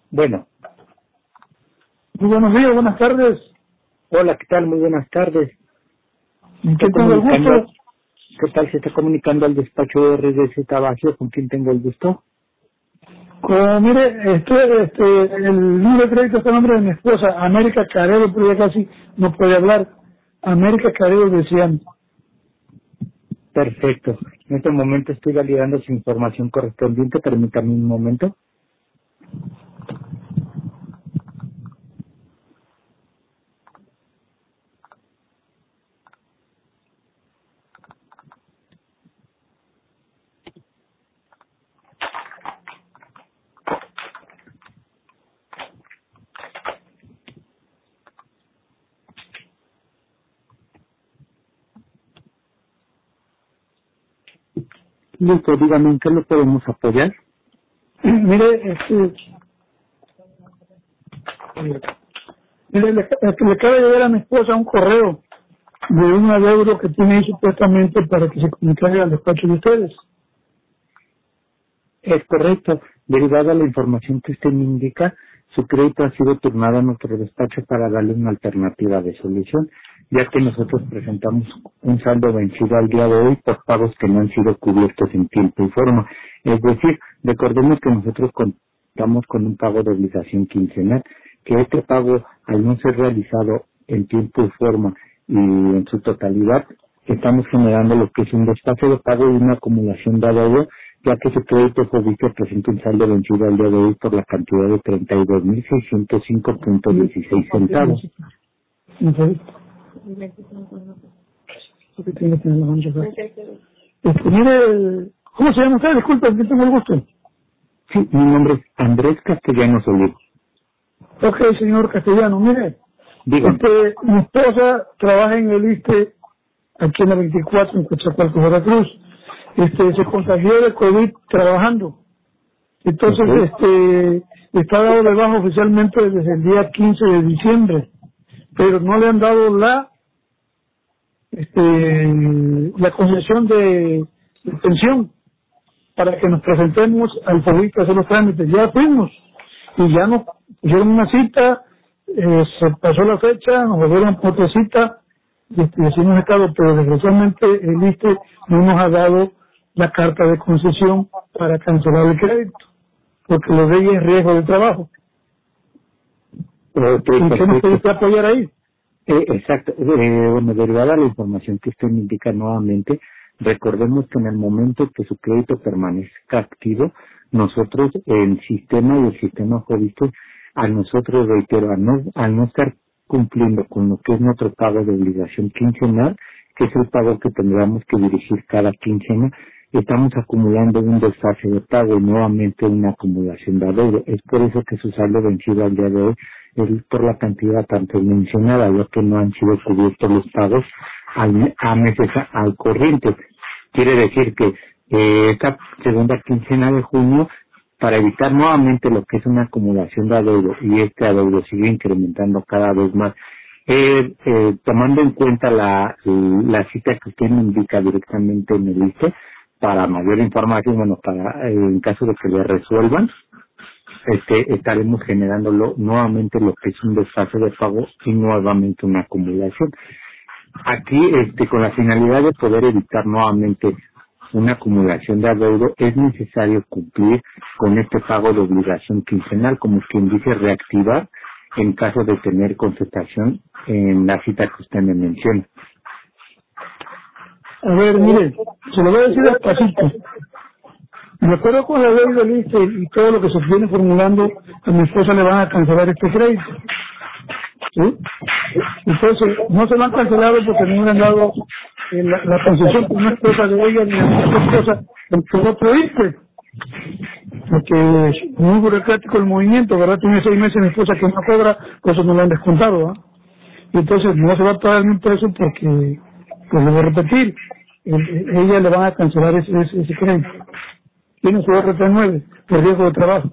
Bueno, Muy buenos días, buenas tardes. hola, ¿qué tal? Muy buenas tardes. ¿En qué tengo el gusto? ¿Qué tal? Se está comunicando al despacho de RDC Tabagio, ¿con quién tengo el gusto? Mire, el número de crédito está a nombre de mi esposa, América Caredo, pero ya casi no puede hablar. América Caredo decían. Perfecto. En este momento estoy validando su información correspondiente. Permítame un momento. Listo, dígame, ¿en qué lo podemos apoyar? Mire, le acaba de llegar a mi esposa un correo de un adeudo que tiene ahí supuestamente para que se comunique al despacho de ustedes. Es correcto. Derivada la información que usted me indica, su crédito ha sido turnado a nuestro despacho para darle una alternativa de solución, ya que nosotros presentamos un saldo vencido al día de hoy por pagos que no han sido cubiertos en tiempo y forma. Es decir, recordemos que nosotros contamos con un pago de obligación quincenal, que este pago, al no ser realizado en tiempo y forma y en su totalidad, estamos generando lo que es un desfase de pago y una acumulación de adeudo, ya que su crédito FOBISTE presenta un saldo vencido al día de hoy por la cantidad de 32.605.16 centavos. Mire, ¿cómo se llama usted? Disculpe, que tengo el gusto. Sí, mi nombre es Andrés Castellanos Olivo. Ok, señor Castellano, mire, Dígame. mi esposa trabaja en el ISSSTE aquí en la 24 en Coatzacoalcos, Veracruz. Se contagió de COVID trabajando. Entonces, está dado de baja oficialmente desde el día 15 de diciembre, pero no le han dado la concesión de pensión para que nos presentemos al FOBISTE a hacer los trámites. Ya fuimos y ya nos pusieron una cita, se pasó la fecha, nos volvieron otra cita y así hemos estado, pero desgraciadamente el ISSSTE no nos ha dado la carta de concesión para cancelar el crédito, porque lo de ella es riesgo de trabajo. ¿En qué nos puede usted apoyar ahí? Exacto. Bueno, derivada la información que usted me indica nuevamente, recordemos que en el momento que su crédito permanezca activo, nosotros, el sistema y el sistema FOBISTE, a nosotros, reitero, al no estar cumpliendo con lo que es nuestro pago de obligación quincenal, que es el pago que tendríamos que dirigir cada quincena, estamos acumulando un desfase de pago y nuevamente una acumulación de adeudo. Es por eso que su saldo vencido al día de hoy es por la cantidad tanto mencionada, ya que no han sido cubiertos los pagos a meses al corriente. Quiere decir que esta segunda quincena de junio, para evitar nuevamente lo que es una acumulación de adeudo, y este adeudo sigue incrementando cada vez más, tomando en cuenta la cita que usted me indica directamente en el ISSSTE, para mayor información, bueno, para en caso de que le resuelvan, estaremos generándolo nuevamente lo que es un desfase de pago y nuevamente una acumulación. Aquí, con la finalidad de poder evitar nuevamente una acumulación de adeudo, es necesario cumplir con este pago de obligación quincenal, como quien dice, reactivar en caso de tener contestación en la cita que usted me menciona. A ver, mire, se lo voy a decir despacito. De acuerdo con la ley del ISSSTE y todo lo que se viene formulando, a mi esposa le van a cancelar este crédito. ¿Sí? Entonces, no se lo han cancelado porque no le han dado la concesión por una esposa de ella ni a mi esposa por otro ISSSTE. Porque es muy burocrático el movimiento, ¿verdad? Tiene 6 meses mi esposa que no cobra, por eso no lo han descontado, ¿verdad? Y entonces no se va a pagar ni un peso porque, pues lo voy a repetir, ella le van a cancelar ese crédito. Tiene su R39 por riesgo de trabajo.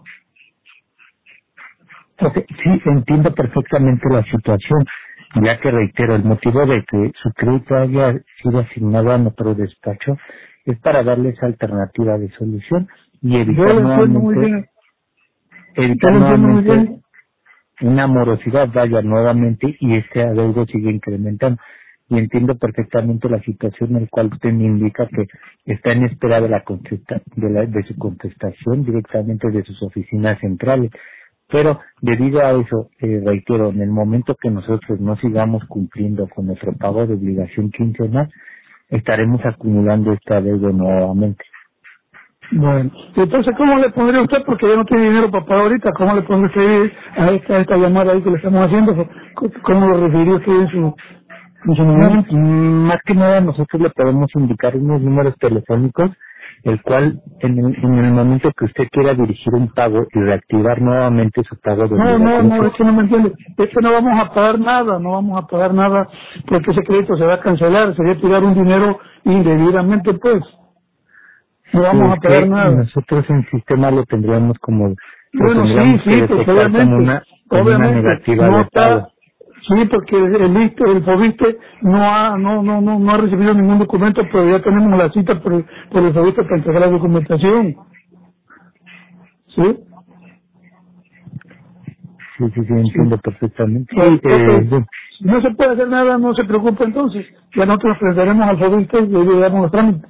Okay, sí, entiendo perfectamente la situación, ya que reitero, el motivo de que su crédito haya sido asignado a nuestro despacho es para darle esa alternativa de solución y evitar Yo lo entiendo muy nuevamente bien. evitar nuevamente una morosidad vaya nuevamente y este adeudo sigue incrementando. Y entiendo perfectamente la situación en la cual usted me indica que está en espera de de su contestación directamente de sus oficinas centrales. Pero debido a eso, reitero, en el momento que nosotros no sigamos cumpliendo con nuestro pago de obligación quincenal, estaremos acumulando este adeudo nuevamente. Bueno, entonces, ¿cómo le pondría usted? Porque ya no tiene dinero para pagar ahorita. ¿Cómo le pondría usted a esta llamada ahí que le estamos haciendo? ¿Cómo lo referiría usted en su momento? Más que nada, nosotros le podemos indicar unos números telefónicos, el cual, en el momento que usted quiera dirigir un pago y reactivar nuevamente su pago de obligación. No, es que no me entiende. Es que no vamos a pagar nada, porque ese crédito se va a cancelar, sería tirar un dinero indebidamente, pues. No vamos a pagar nada. Nosotros en sistema lo tendríamos como, bueno, sí, pues obviamente, como una negativa no de pago. Sí, porque el FOBISTE no ha recibido ningún documento, pero ya tenemos la cita por el FOBISTE para entregar la documentación. ¿Sí? Sí, entiendo perfectamente. Si no se puede hacer nada, no se preocupe entonces. Ya nosotros presentaremos al FOBISTE y le damos los trámites.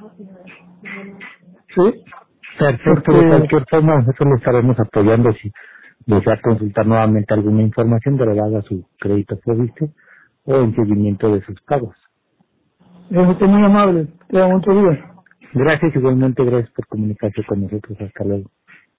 ¿Sí? Perfecto, de cualquier forma nosotros lo estaremos apoyando si desea consultar nuevamente alguna información derivada a su crédito FOBISTE o en seguimiento de sus pagos. Es usted muy amable. Te da mucho día. Gracias, igualmente gracias por comunicarse con nosotros. Hasta luego.